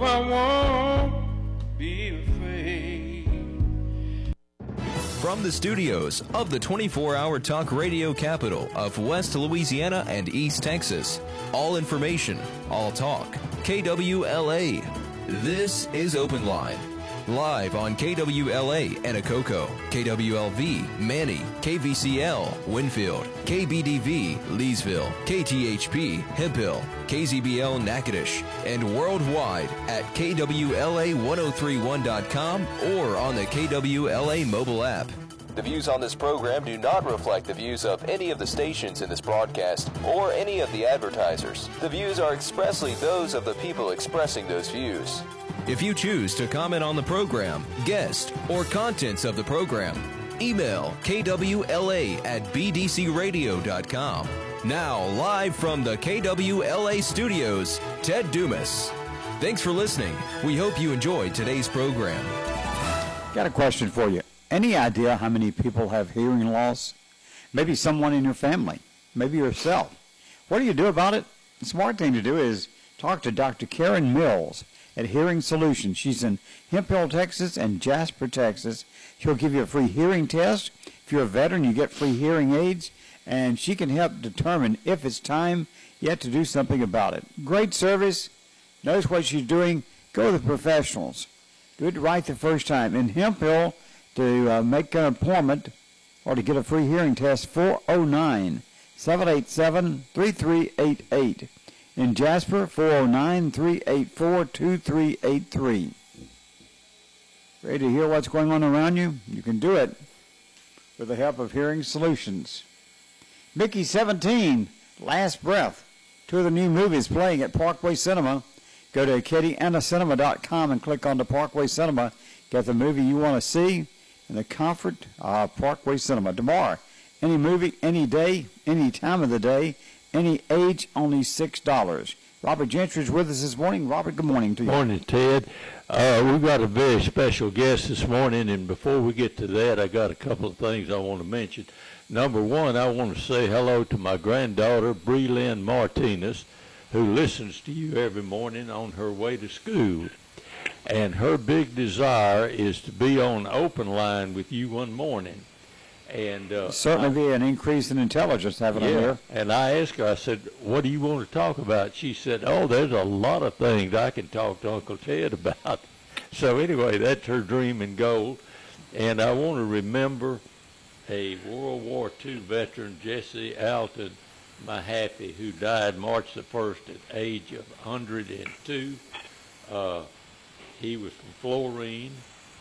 Hope I won't be afraid. From the studios of the 24-hour talk radio capital of West Louisiana and East Texas, all information, all talk, KWLA. This is Open Line. Live on KWLA Anacoco, KWLV Manny, KVCL Winfield, KBDV Leesville, KTHP Hemphill, KZBL Natchitoches, and worldwide at KWLA1031.com or on the KWLA mobile app. The views on this program do not reflect the views of any of the stations in this broadcast or any of the advertisers. The views are expressly those of the people expressing those views. If you choose to comment on the program, guest, or contents of the program, email kwla@bdcradio.com. Now, live from the KWLA studios, Ted Dumas. Thanks for listening. We hope you enjoyed today's program. Got a question for you. Any idea how many people have hearing loss? Maybe someone in your family, maybe yourself. What do you do about it? The smart thing to do is talk to Dr. Karen Mills at Hearing Solutions. She's in Hemphill, Texas and Jasper, Texas. She'll give you a free hearing test. If you're a veteran, you get free hearing aids, and she can help determine if it's time yet to do something about it. Great service. Knows what she's doing. Go to the professionals. Do it right the first time. In Hemphill, to make an appointment or to get a free hearing test, 409-787-3388. In Jasper, 409-384-2383. Ready to hear what's going on around you? You can do it with the help of Hearing Solutions. Mickey 17, Last Breath. 2 of the new movies playing at Parkway Cinema. Go to KadianaCinema.com and click on the Parkway Cinema. Get the movie you want to see in the comfort of Parkway Cinema. Tomorrow, any movie, any day, any time of the day, any age, only $6. Robert Gentry is with us this morning. Robert, good morning to you. Morning, Ted. We've got a very special guest this morning, and before we get to that, I got a couple of things I want to mention. Number one, I want to say hello to my granddaughter, Bree Lynn Martinez, who listens to you every morning on her way to school. And her big desire is to be on Open Line with you one morning. And certainly be an increase in intelligence having her here. And I asked her, I said, what do you want to talk about? She said, oh, there's a lot of things I can talk to Uncle Ted about. So anyway, that's her dream and goal. And I want to remember a World War II veteran, Jesse Alton Mahaffey, who died March the 1st at the age of 102. He was from Florine.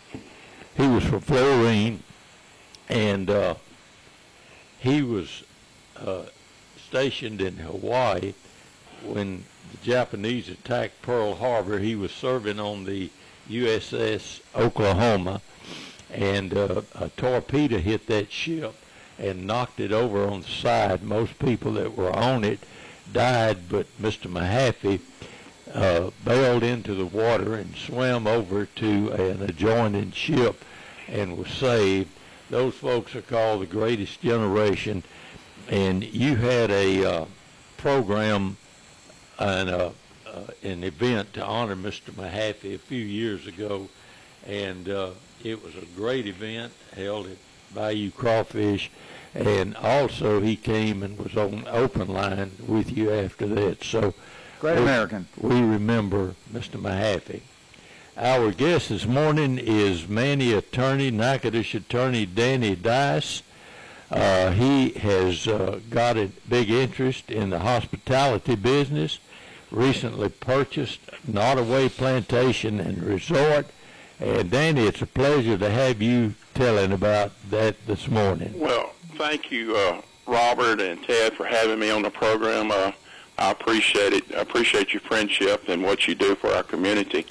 And he was stationed in Hawaii when the Japanese attacked Pearl Harbor. He was serving on the USS Oklahoma, and a torpedo hit that ship and knocked it over on the side. Most people that were on it died, but Mr. Mahaffey bailed into the water and swam over to an adjoining ship and was saved. Those folks are called the Greatest Generation, and you had a program and an event to honor Mr. Mahaffey a few years ago, and it was a great event held at Bayou Crawfish, and also he came and was on Open Line with you after that. So Great American. We remember Mr. Mahaffey. Our guest this morning is Manny attorney, Natchitoches attorney Danny Dice. He has got a big interest in the hospitality business, recently purchased Nottoway Plantation and Resort. And Danny, it's a pleasure to have you telling about that this morning. Well, thank you, Robert and Ted, for having me on the program. I appreciate it. I appreciate your friendship and what you do for our community.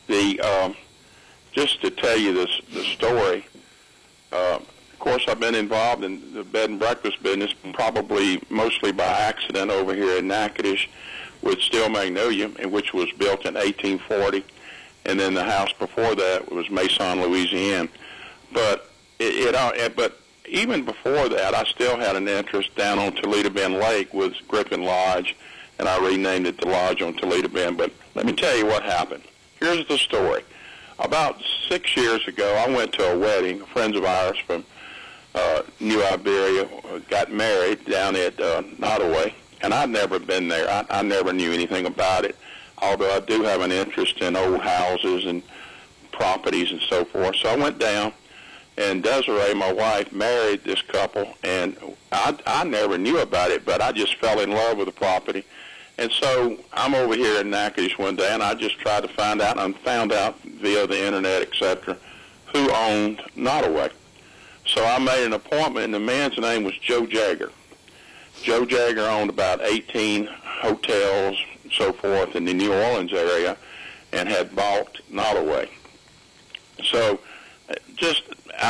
Just to tell you the story, of course, I've been involved in the bed and breakfast business probably mostly by accident over here in Natchitoches with Steel Magnolia, which was built in 1840, and then the house before that was Mason, Louisiana. But but even before that, I still had an interest down on Toledo Bend Lake with Griffin Lodge, and I renamed it the Lodge on Toledo Bend. But let me tell you what happened. here's the story. About 6 years ago, I went to a wedding. Friends of ours from New Iberia got married down at Nottoway, and I'd never been there. I never knew anything about it, although I do have an interest in old houses and properties and so forth. So I went down, and Desiree, my wife, married this couple, and I never knew about it, but I just fell in love with the property. And so I'm over here in Natchitoches one day, and I just tried to find out, and found out via the internet, etc., who owned Nottoway. So I made an appointment, and the man's name was Joe Jagger. Joe Jagger owned about 18 hotels and so forth in the New Orleans area and had bought Nottoway. So just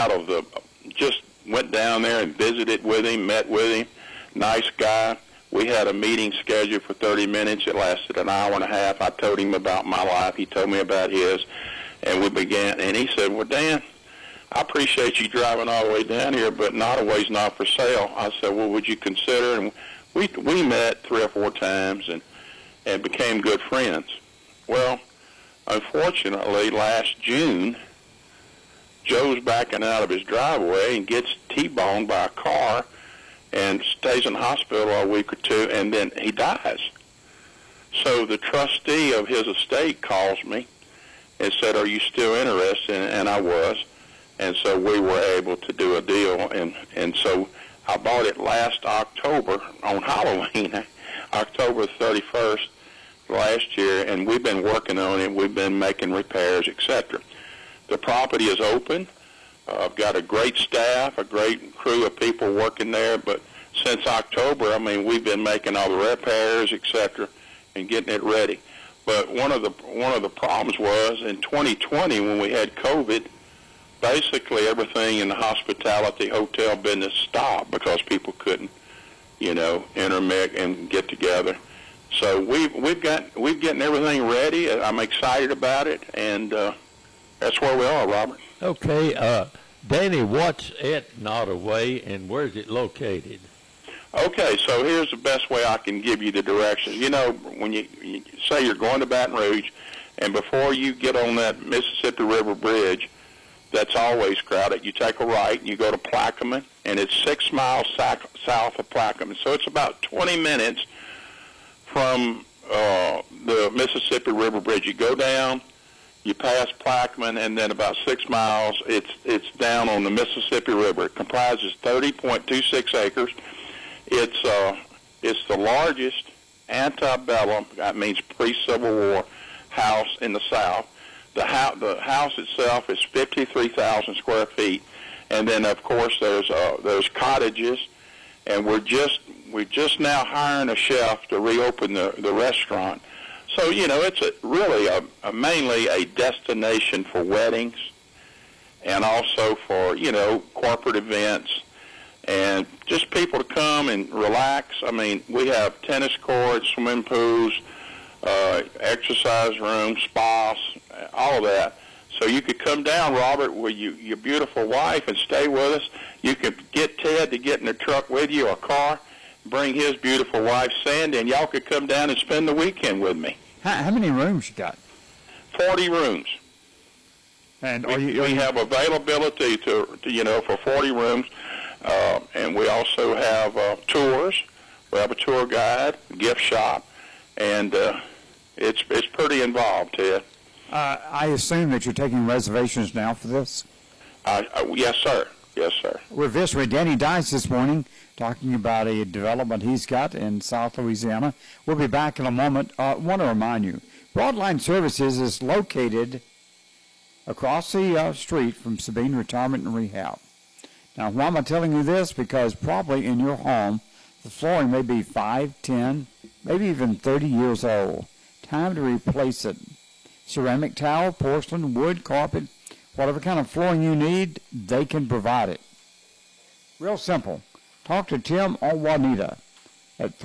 went down there and visited with him, met with him. Nice guy. We had a meeting scheduled for 30 minutes. It lasted an hour and a half. I told him about my life. He told me about his. And we began, and he said, well, Dan, I appreciate you driving all the way down here, but Nottoway's not for sale. I said, well, would you consider? And we met 3 or 4 times and became good friends. Well, unfortunately, last June, Joe's backing out of his driveway and gets T-boned by a car and stays in the hospital a week or 2, and then he dies. So the trustee of his estate calls me and said, are you still interested? And I was. And so we were able to do a deal. And so I bought it last October on Halloween, October 31st last year, and we've been working on it. We've been making repairs, etc. The property is open. I've got a great staff, a great crew of people working there, but since October, I mean, we've been making all the repairs, etc., and getting it ready. But one of the problems was in 2020 when we had COVID, basically everything in the hospitality hotel business stopped because people couldn't, intermix and get together. So we've getting everything ready. I'm excited about it, and that's where we are, Robert. Okay, Danny, what's at Nottoway and where's it located? Okay, so here's the best way I can give you the directions. When you say you're going to Baton Rouge, and before you get on that Mississippi River Bridge, that's always crowded, you take a right and you go to Plaquemine, and it's 6 miles south of Plaquemine. So it's about 20 minutes from the Mississippi River Bridge. You go down, you pass Plaquemine, and then about 6 miles, it's down on the Mississippi River. It comprises 30.26 acres. It's the largest antebellum, that means pre-Civil War, house in the South. The house itself is 53,000 square feet, and then of course there's cottages, and we're just now hiring a chef to reopen the restaurant. So it's really mainly a destination for weddings, and also for corporate events, and just people to come and relax. I mean, we have tennis courts, swimming pools, exercise rooms, spas, all of that. So you could come down, Robert, with your beautiful wife and stay with us. You could get Ted to get in the truck with you, or a car, bring his beautiful wife, Sandy, and y'all could come down and spend the weekend with me. How many rooms you got? 40 rooms. And we have availability for 40 rooms, and we also have tours. We have a tour guide, gift shop, and it's pretty involved, Ted. I assume that you're taking reservations now for this? Yes, sir. Yes, sir. We're visiting Danny Dice this morning, talking about a development he's got in South Louisiana. We'll be back in a moment. I want to remind you, Broadline Services is located across the street from Sabine Retirement and Rehab. Now, why am I telling you this? Because probably in your home, the flooring may be 5, 10, maybe even 30 years old. Time to replace it. Ceramic tile, porcelain, wood, carpet, whatever kind of flooring you need, they can provide it. Real simple. Talk to Tim or Juanita at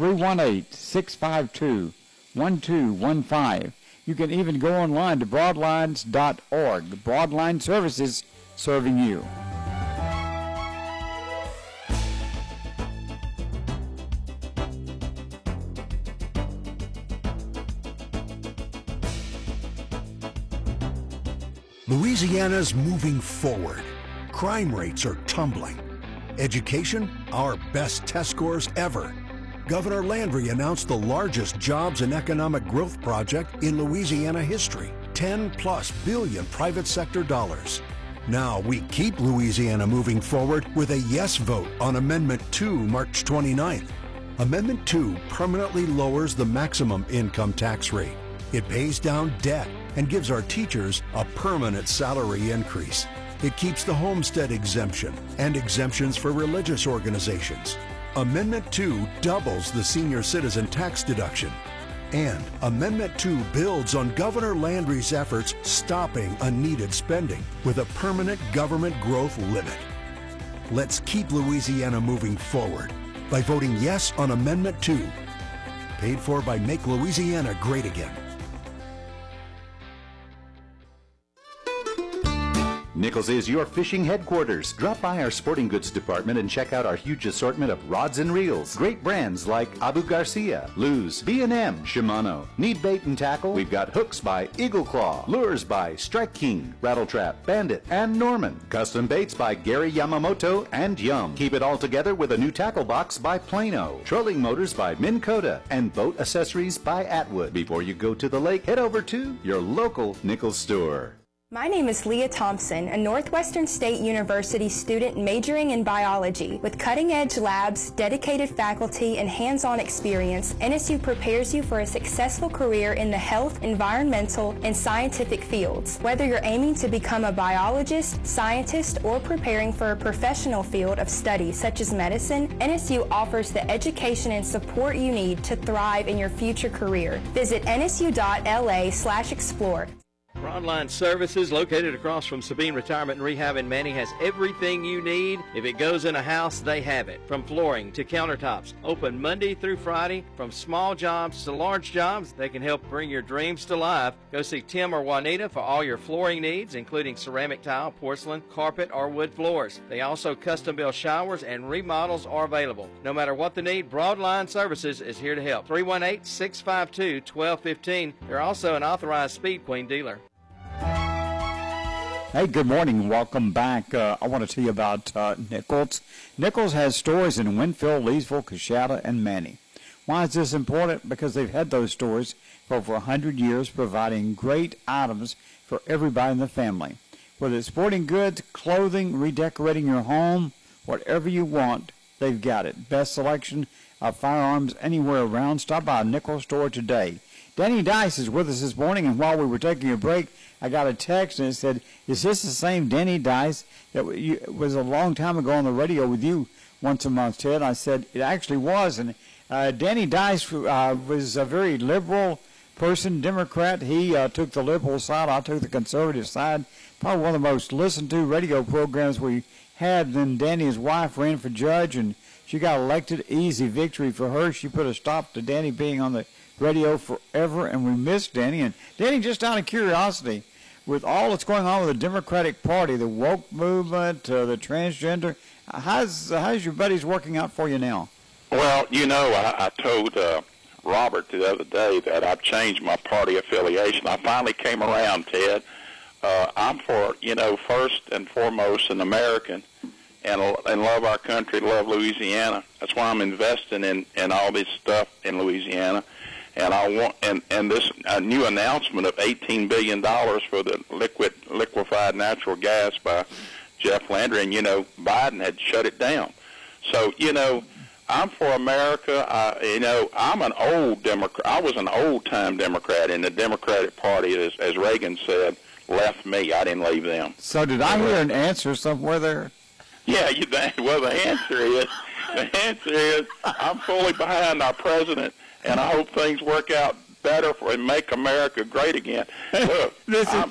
318-652-1215. You can even go online to broadlines.org. Broadline Services, serving you. Louisiana's moving forward. Crime rates are tumbling. Education, our best test scores ever. Governor Landry announced the largest jobs and economic growth project in Louisiana history, $10+ billion private sector dollars. Now we keep Louisiana moving forward with a yes vote on Amendment 2 March 29th. Amendment 2 permanently lowers the maximum income tax rate. It pays down debt and gives our teachers a permanent salary increase. It keeps the homestead exemption and exemptions for religious organizations. Amendment 2 doubles the senior citizen tax deduction. And Amendment 2 builds on Governor Landry's efforts stopping unneeded spending with a permanent government growth limit. Let's keep Louisiana moving forward by voting yes on Amendment 2. Paid for by Make Louisiana Great Again. Nichols is your fishing headquarters. Drop by our sporting goods department and check out our huge assortment of rods and reels. Great brands like Abu Garcia, Luz, B&M, Shimano. Need bait and tackle? We've got hooks by Eagle Claw, lures by Strike King, Rattle Trap, Bandit, and Norman. Custom baits by Gary Yamamoto and Yum. Keep it all together with a new tackle box by Plano. Trolling motors by Minn Kota, and boat accessories by Atwood. Before you go to the lake, head over to your local Nichols store. My name is Leah Thompson, a Northwestern State University student majoring in biology. With cutting-edge labs, dedicated faculty, and hands-on experience, NSU prepares you for a successful career in the health, environmental, and scientific fields. Whether you're aiming to become a biologist, scientist, or preparing for a professional field of study such as medicine, NSU offers the education and support you need to thrive in your future career. Visit nsu.la/explore. Frontline Services, located across from Sabine Retirement and Rehab in Manning, has everything you need. If it goes in a house, they have it. From flooring to countertops, open Monday through Friday. From small jobs to large jobs, they can help bring your dreams to life. Go see Tim or Juanita for all your flooring needs, including ceramic tile, porcelain, carpet, or wood floors. They also custom build showers, and remodels are available. No matter what the need, Broadline Services is here to help. 318-652-1215. They're also an authorized Speed Queen dealer. Hey, good morning. Welcome back. I want to tell you about Nichols. Nichols has stores in Winfield, Leesville, Coshada, and Manning. Why is this important? Because they've had those stores for over 100 years, providing great items for everybody in the family. Whether it's sporting goods, clothing, redecorating your home, whatever you want, they've got it. Best selection of firearms anywhere around. Stop by a Nichols store today. Danny Dice is with us this morning, and while we were taking a break, I got a text and it said, is this the same Danny Dice that was a long time ago on the radio with you once a month, Ted? I said, it actually was. And Danny Dice was a very liberal person, Democrat. He took the liberal side. I took the conservative side. Probably one of the most listened to radio programs we had. Then Danny's wife ran for judge, and she got elected. Easy victory for her. She put a stop to Danny being on the radio forever, and we miss Danny. And Danny, just out of curiosity, with all that's going on with the Democratic Party, the woke movement, the transgender, how's your buddies working out for you now? Well, you know, I told Robert the other day that I've changed my party affiliation. I finally came around, Ted. I'm for, first and foremost an American and love our country, love Louisiana. That's why I'm investing in all this stuff in Louisiana. And I want and this new announcement of $18 billion for the liquefied natural gas by Jeff Landry, and Biden had shut it down. So I'm for America. I'm an old Democrat. I was an old-time Democrat, and the Democratic Party, as Reagan said, left me. I didn't leave them. So did I hear an answer somewhere there? Yeah. Well, the answer is I'm fully behind our president. And I hope things work out better and make America great again. Look, I'm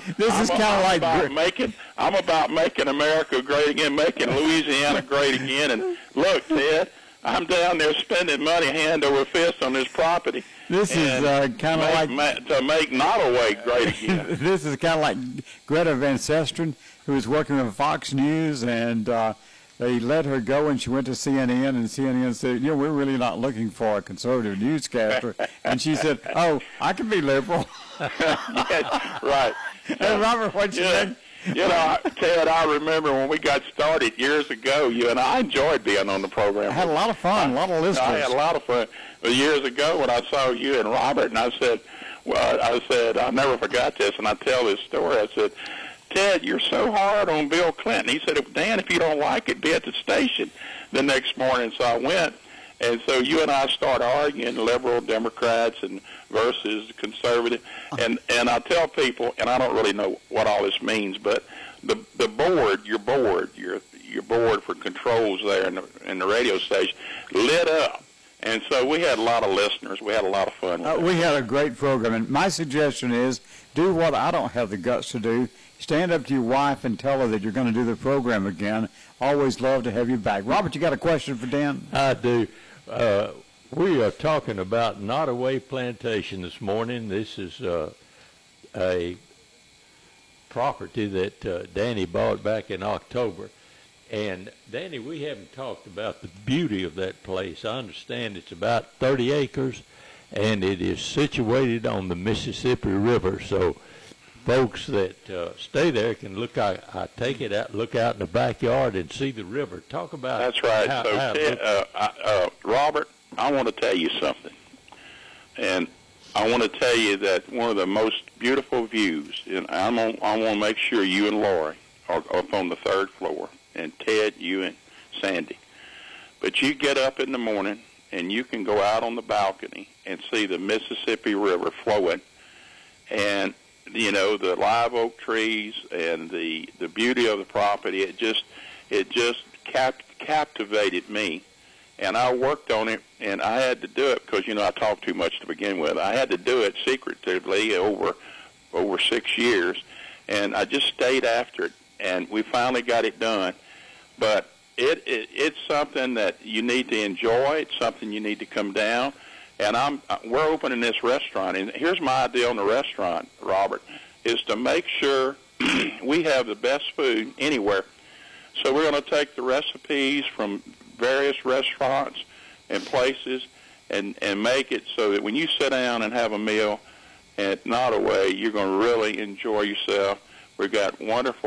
about making America great again, making Louisiana great again. And look, Ted, I'm down there spending money hand over fist on this property. This is kind of like to make Nottoway great again. This is kind of like Greta Van Susteren, who was working with Fox News, and they let her go, and she went to CNN, and CNN said, we're really not looking for a conservative newscaster. And she said, oh, I can be liberal. Yes, right. Hey, Robert, what you think? You know, Ted, I remember when we got started years ago, you and I enjoyed being on the program. I had a lot of fun, a lot of listeners. I had a lot of fun. But years ago when I saw you and Robert, and I said, I never forgot this, and I tell this story. I said, Ted, you're so hard on Bill Clinton. He said, Dan, if you don't like it, be at the station the next morning. So I went, and so you and I started arguing, liberal Democrats and versus conservative. And I tell people, and I don't really know what all this means, but the board, your board for controls there in the radio station lit up. And so we had a lot of listeners. We had a lot of fun with it. We had a great program. And my suggestion is do what I don't have the guts to do. Stand up to your wife and tell her that you're going to do the program again. Always love to have you back. Robert, you got a question for Dan? I do. We are talking about Nottoway Plantation this morning. This is a property that Danny bought back in October. And, Danny, we haven't talked about the beauty of that place. I understand it's about 30 acres, and it is situated on the Mississippi River. So folks that stay there can look out, look out in the backyard and see the river. Talk about That's right. Robert, I want to tell you something. And I want to tell you that one of the most beautiful views, and I want to make sure you and Lori are up on the third floor, and Ted, you and Sandy. But you get up in the morning, and you can go out on the balcony and see the Mississippi River flowing, and, you know, the live oak trees and the beauty of the property. It just captivated me. And I worked on it, and I had to do it because, you know, I talked too much to begin with. I had to do it secretively over 6 years, and I just stayed after it, and we finally got it done. But it's something that you need to enjoy. It's something you need to come down. And we're opening this restaurant, and here's my idea on the restaurant, Robert, is to make sure we have the best food anywhere. So we're going to take the recipes from various restaurants and places and make it so that when you sit down and have a meal at Nottoway, you're going to really enjoy yourself. We've got wonderful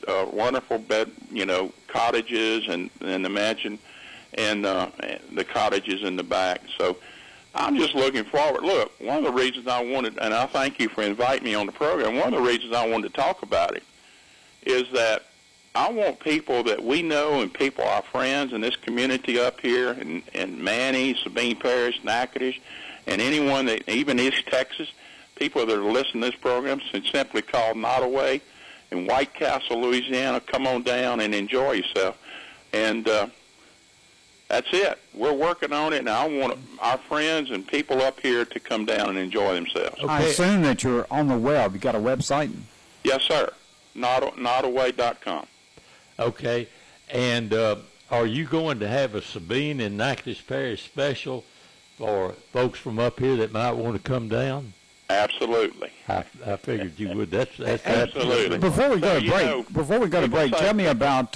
bed, cottages and the mansion and the cottages in the back. So I'm just looking forward. Look, one of the reasons I wanted, and I thank you for inviting me on the program, one of the reasons I wanted to talk about it is that I want people that we know and people, our friends in this community up here in Manny, Sabine Parish, Natchitoches, and anyone that, even East Texas, people that are listening to this program, simply call Nottoway in White Castle, Louisiana. Come on down and enjoy yourself. And that's it. We're working on it, and I want our friends and people up here to come down and enjoy themselves. Okay. I assume that you're on the web. You got a website? Yes, sir. Nottoway.com. Okay. And are you going to have a Sabine and Natchitoches Parish special for folks from up here that might want to come down? Absolutely. I figured you would. That's absolutely. Before we go to break, tell me about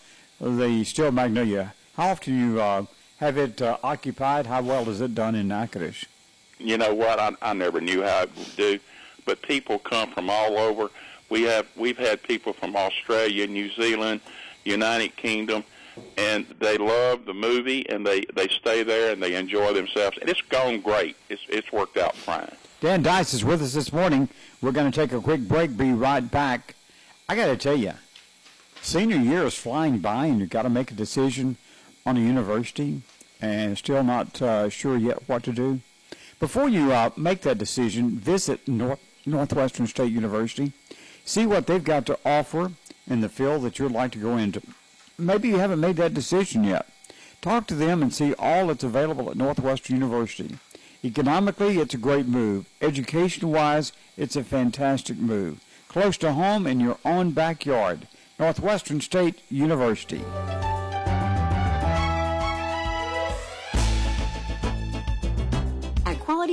the Steel Magnolia. How often do you have it occupied? How well is it done in Natchitoches? You know what? I never knew how it would do, but people come from all over. We've had people from Australia, New Zealand, United Kingdom, and they love the movie, and they stay there and they enjoy themselves. And it's gone great. It's worked out fine. Dan Dice is with us this morning. We're going to take a quick break, be right back. I got to tell you, senior year is flying by, and you've got to make a decision on a university and still not sure yet what to do. Before you make that decision, visit Northwestern State University. See what they've got to offer in the field that you'd like to go into. Maybe you haven't made that decision yet. Talk to them and see all that's available at Northwestern University. Economically, it's a great move. Education-wise, it's a fantastic move. Close to home in your own backyard. Northwestern State University. Quality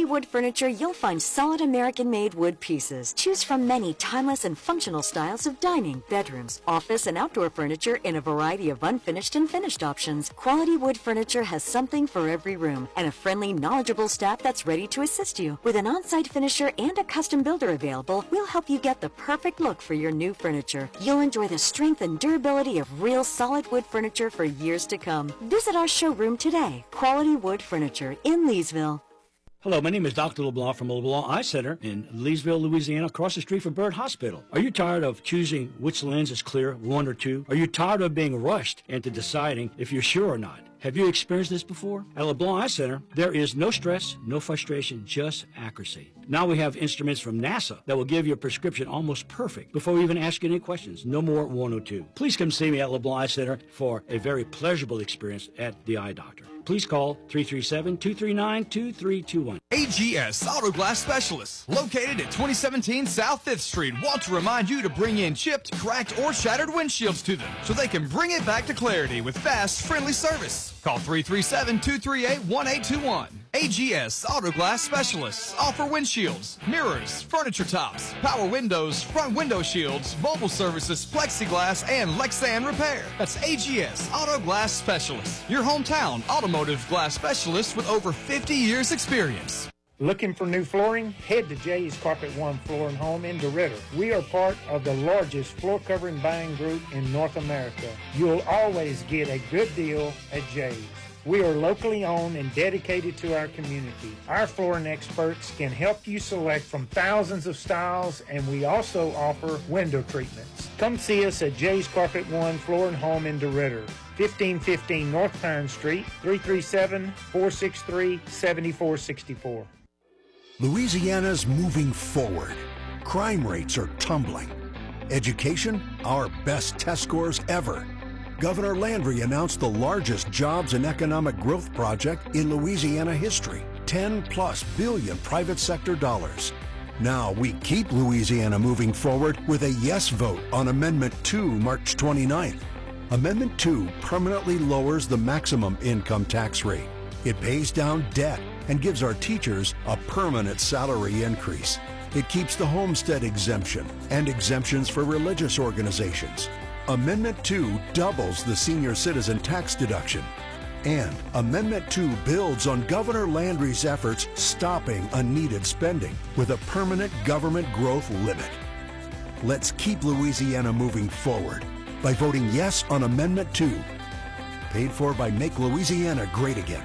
Wood Furniture, you'll find solid American-made wood pieces. Choose from many timeless and functional styles of dining, bedrooms, office, and outdoor furniture in a variety of unfinished and finished options. Quality Wood Furniture has something for every room and a friendly, knowledgeable staff that's ready to assist you. With an on-site finisher and a custom builder available, we'll help you get the perfect look for your new furniture. You'll enjoy the strength and durability of real solid wood furniture for years to come. Visit our showroom today. Quality Wood Furniture in Leesville. Hello, my name is Dr. LeBlanc from LeBlanc Eye Center in Leesville, Louisiana, across the street from Byrd Hospital. Are you tired of choosing which lens is clear, one or two? Are you tired of being rushed into deciding if you're sure or not? Have you experienced this before? At LeBlanc Eye Center, there is no stress, no frustration, just accuracy. Now we have instruments from NASA that will give your prescription almost perfect before we even ask you any questions. No more 102. Please come see me at LeBlanc Eye Center for a very pleasurable experience at the eye doctor. Please call 337-239-2321. AGS Auto Glass Specialists, located at 2017 South 5th Street, want to remind you to bring in chipped, cracked, or shattered windshields to them so they can bring it back to clarity with fast, friendly service. Call 337-238-1821. AGS Auto Glass Specialists offer windshields, mirrors, furniture tops, power windows, front window shields, mobile services, plexiglass, and Lexan repair. That's AGS Auto Glass Specialists, your hometown automotive glass specialist with over 50 years experience. Looking for new flooring? Head to Jay's Carpet One Floor and Home in DeRidder. We are part of the largest floor covering buying group in North America. You'll always get a good deal at Jay's. We are locally owned and dedicated to our community. Our flooring experts can help you select from thousands of styles, and we also offer window treatments. Come see us at Jay's Carpet One Floor and Home in DeRidder, 1515 North Pine Street, 337-463-7464. Louisiana's moving forward. Crime rates are tumbling. Education, our best test scores ever. Governor Landry announced the largest jobs and economic growth project in Louisiana history, $10+ billion private sector dollars. Now we keep Louisiana moving forward with a yes vote on Amendment 2 March 29th. Amendment 2 permanently lowers the maximum income tax rate. It pays down debt and gives our teachers a permanent salary increase. It keeps the homestead exemption and exemptions for religious organizations. Amendment 2 doubles the senior citizen tax deduction. And Amendment 2 builds on Governor Landry's efforts stopping unneeded spending with a permanent government growth limit. Let's keep Louisiana moving forward by voting yes on Amendment 2. Paid for by Make Louisiana Great Again.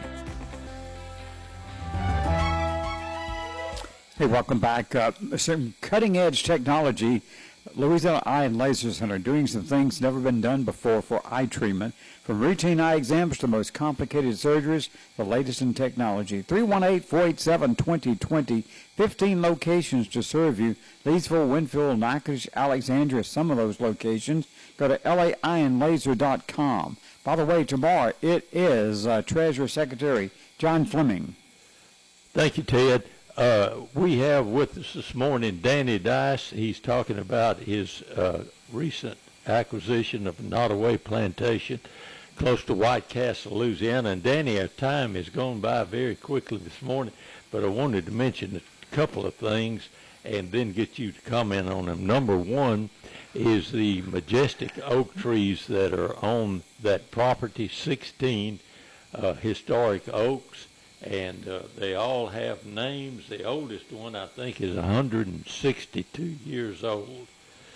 Hey, welcome back. Some cutting-edge technology. Louisiana Eye and Laser Center doing some things never been done before for eye treatment. From routine eye exams to most complicated surgeries, the latest in technology. 318-487-2020. 15 locations to serve you. Leesville, Winfield, Natchitoches, Alexandria, some of those locations. Go to laeyeandlaser.com. By the way, tomorrow it is Treasury Secretary John Fleming. Thank you, Ted. We have with us this morning Danny Dice. He's talking about his recent acquisition of Nottoway Plantation close to White Castle, Louisiana. And Danny, our time has gone by very quickly this morning, but I wanted to mention a couple of things and then get you to comment on them. Number one is the majestic oak trees that are on that property, 16 historic oaks. And they all have names. The oldest one, I think, is 162 years old.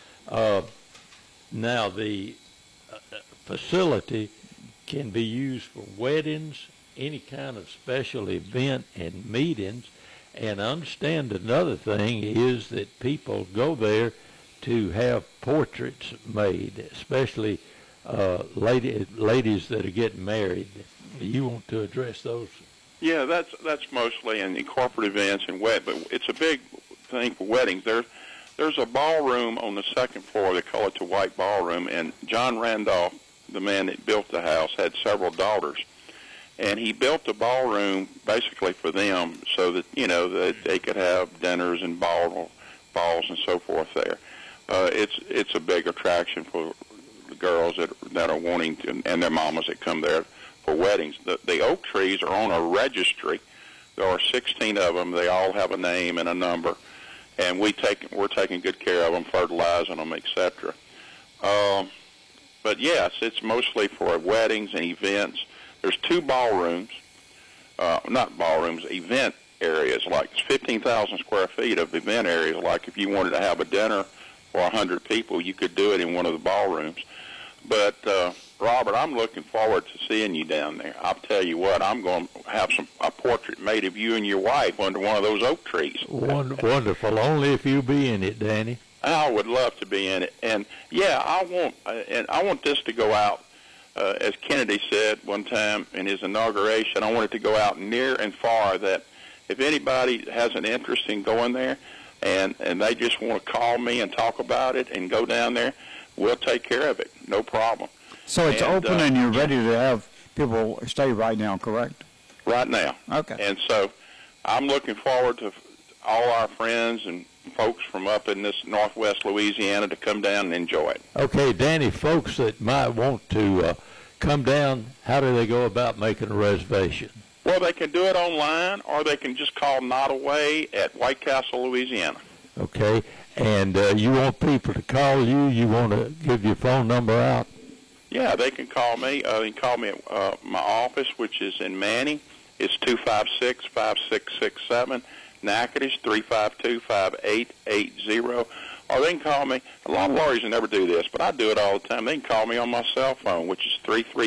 Now, the facility can be used for weddings, any kind of special event and meetings. And I understand another thing is that people go there to have portraits made, especially ladies that are getting married. You want to address those? Yeah, that's mostly in the corporate events and but it's a big thing for weddings. There's a ballroom on the second floor. They call it the White Ballroom, and John Randolph, the man that built the house, had several daughters, and he built the ballroom basically for them so that that they could have dinners and balls and so forth there. It's a big attraction for the girls that are wanting to, and their mamas that come there for weddings. The oak trees are on a registry There are 16 of them. They all have a name and a number, and we're taking good care of them, fertilizing them, etc. But yes, it's mostly for weddings and events. There's 2 ballrooms, not ballrooms, event areas, like 15,000 square feet of event areas. Like if you wanted to have a dinner for 100 people, you could do it in one of the ballrooms. But, Robert, I'm looking forward to seeing you down there. I'll tell you what, I'm going to have a portrait made of you and your wife under one of those oak trees. Wonderful. Only if you be in it, Danny. I would love to be in it. And, yeah, I want this to go out, as Kennedy said one time in his inauguration, I want it to go out near and far, that if anybody has an interest in going there and they just want to call me and talk about it and go down there, we'll take care of it. No problem. So it's open and you're ready to have people stay right now, correct? Right now. Okay. And so I'm looking forward to all our friends and folks from up in this northwest Louisiana to come down and enjoy it. Okay, Danny, folks that might want to come down, how do they go about making a reservation? Well, they can do it online, or they can just call Nottoway at White Castle, Louisiana. Okay, and you want people to call you? You want to give your phone number out? Yeah, they can call me. They can call me at my office, which is in Manning. It's 256-5667. Natchitoches, 352-5880. Or they can call me. A lot of lawyers never do this, but I do it all the time. They can call me on my cell phone, which is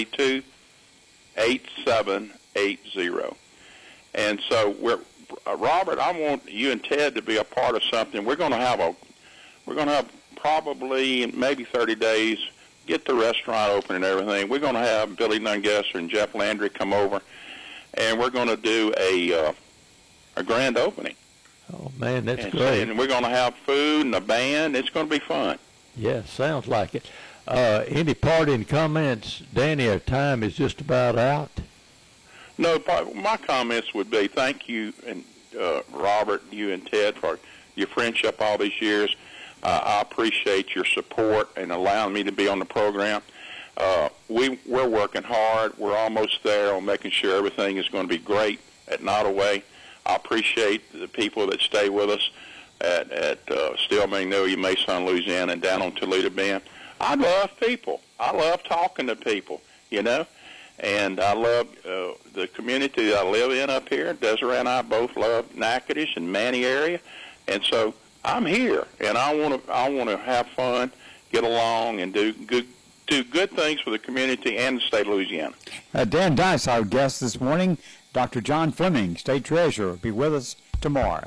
332-8780. And so, Robert, I want you and Ted to be a part of something. We're going to have probably maybe 30 days, get the restaurant open and everything. We're going to have Billy Nungesser and Jeff Landry come over, and we're going to do a grand opening. Oh, man, that's great. And we're going to have food and a band. It's going to be fun. Yeah, sounds like it. Any parting comments? Danny, our time is just about out. No, my comments would be thank you, and Robert, you and Ted, for your friendship all these years. I appreciate your support and allowing me to be on the program. We're working hard. We're almost there on making sure everything is going to be great at Nottoway. I appreciate the people that stay with us at Steel Magnolia, Mason, Louisiana, and down on Toledo Bend. I love people. I love talking to people, you know, and I love the community that I live in up here. Desiree and I both love Natchitoches and Manny area, and so I'm here, and I want to have fun, get along, and do good things for the community and the state of Louisiana. Dan Dice, our guest this morning. Dr. John Fleming, State Treasurer, will be with us tomorrow.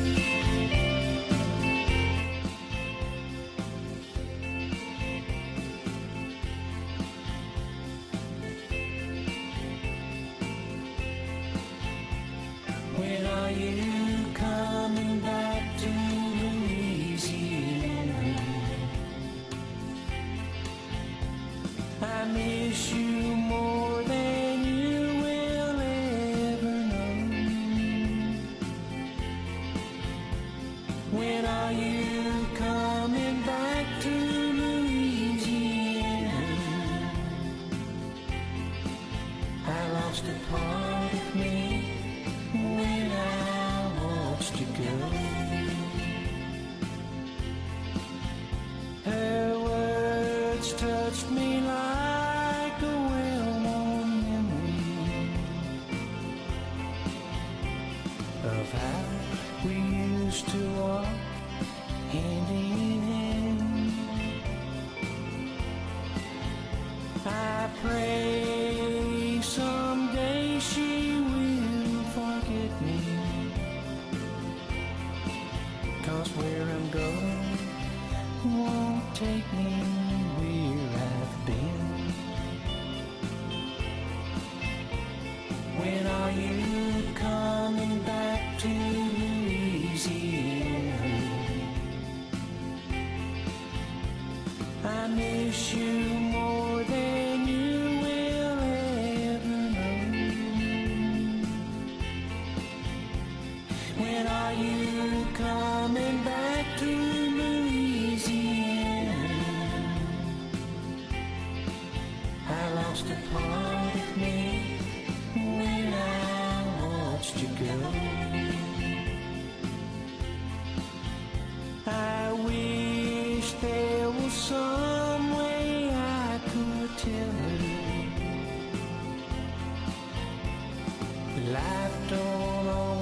When are you coming back to Louisiana? I miss you more than you will ever know. When are you coming back to Louisiana? I lost a part of me when I watched you go. Her words touched me like a well-known memory of how we used to walk hand in hand. I pray someday she will forget me, 'cause where I'm going won't take me where I've been. When are you coming back to Louisiana? I miss you more than you will ever know. When are you coming back to Louisiana? I lost a part of me when I watched you go.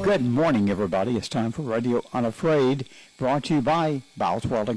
Good morning, everybody. It's time for Radio Unafraid, brought to you by Bowles Welding